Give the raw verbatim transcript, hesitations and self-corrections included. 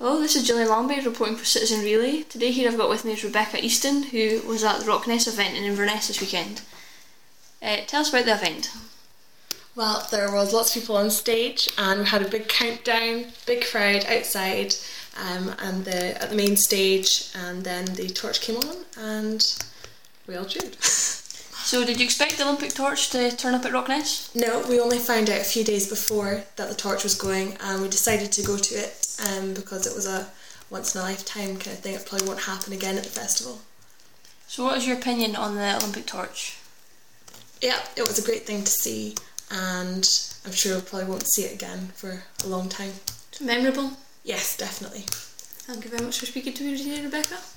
Hello, this is Gillian Longby reporting for Citizen Relay. Today here I've got with me is Rebecca Easton, who was at the Rockness event in Inverness this weekend. Uh, tell us about the event. Well, there was lots of people on stage and we had a big countdown, big crowd outside um, and the at the main stage, and then the torch came on and we all cheered. So did you expect the Olympic torch to turn up at Rockness? No, we only found out a few days before that the torch was going, and we decided to go to it um, because it was a once in a lifetime kind of thing. It probably won't happen again at the festival. So what is your opinion on the Olympic torch? Yeah, it was a great thing to see, and I'm sure we probably won't see it again for a long time. Memorable? Yes, definitely. Thank you very much for speaking to me today, Rebecca.